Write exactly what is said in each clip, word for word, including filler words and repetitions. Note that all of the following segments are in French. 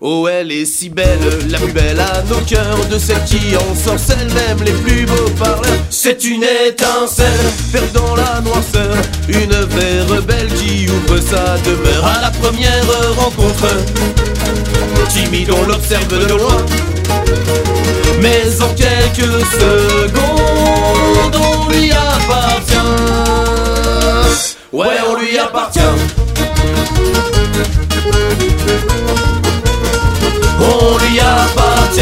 Oh, elle est si belle, la plus belle à nos cœurs, de celles qui ensorcellent même les plus beaux parleurs. C'est une étincelle, perdant la noirceur, une vraie rebelle qui ouvre sa demeure. À la première rencontre, timide on l'observe de loin, mais en quelques secondes on lui appartient. Ouais, on lui appartient. On lui appartient.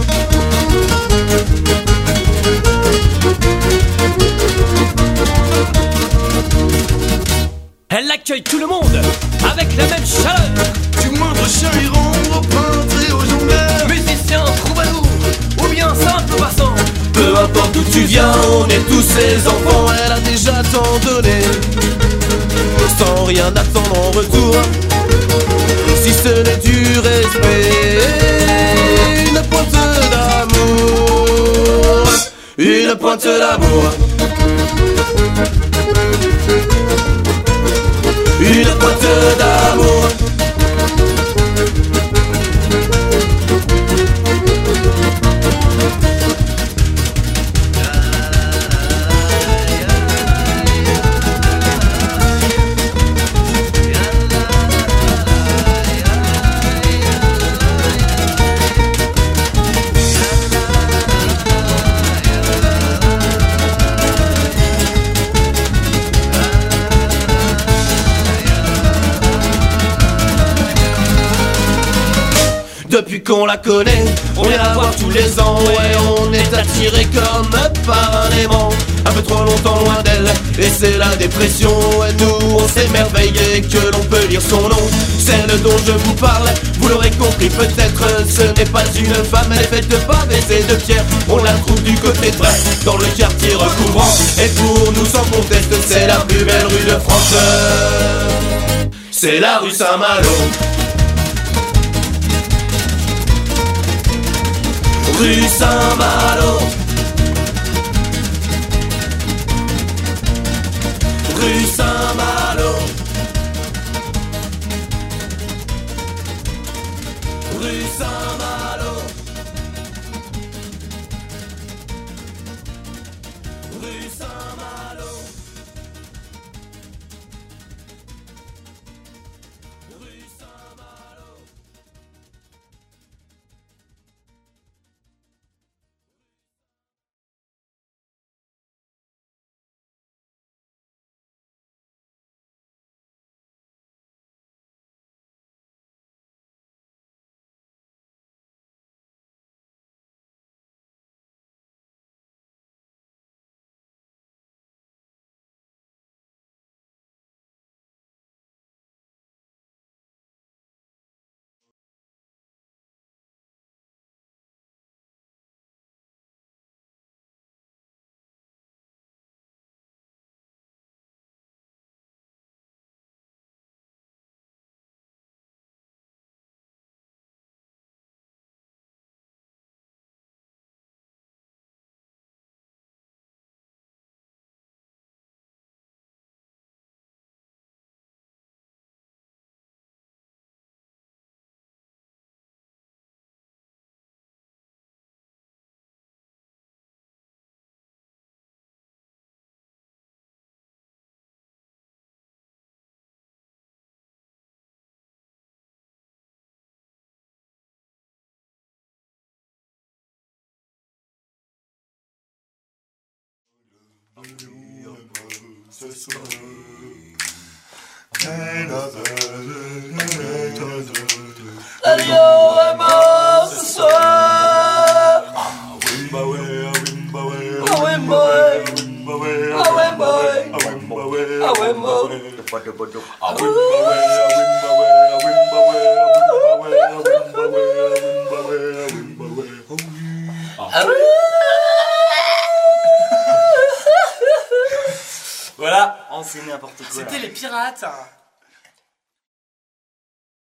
Elle accueille tout le monde avec la même chaleur. Du moindre chien errant au peintre et aux jongleurs, Musicien, troubadour ou bien simple passant, peu importe d'où tu viens, on est tous ses enfants. Elle a déjà tant donné, sans rien attendre en retour, si ce n'est du respect. Une pointe d'amour, une pointe d'amour, une pointe d'amour. Depuis qu'on la connaît, on vient la voir tous les ans. Ouais, on est attiré comme par un aimant. Un peu trop longtemps loin d'elle, et c'est la dépression. Et nous, on s'émerveille dès que l'on peut lire son nom. Celle dont je vous parle, vous l'aurez compris peut-être, ce n'est pas une femme, elle est faite de pavés et de pierre. On la trouve du côté de Brest, dans le quartier recouvrant. Et pour nous, sans conteste, c'est la plus belle rue de France. C'est la rue Saint-Malo. Rue Saint-Malo, rue Saint-Malo, rue Saint-Malo, rue Saint-Malo, rue Saint-Malo. Ce soir, elle a Allô, est mort ce soir. ah oui, bah ouais, ah oui, bah ouais, Ah ouais, boy. Ah ouais, boy. ah oui, bah ouais, Ah ouais, boy. ah oui, bah ouais, ah oui, bah ouais, ah oui, bah ouais, ah oui, bah ouais, ah oui, bah ouais, ah oui, bah ouais, ah oui, bah ouais, ah oui. Voilà, on sait n'importe quoi. C'était les pirates.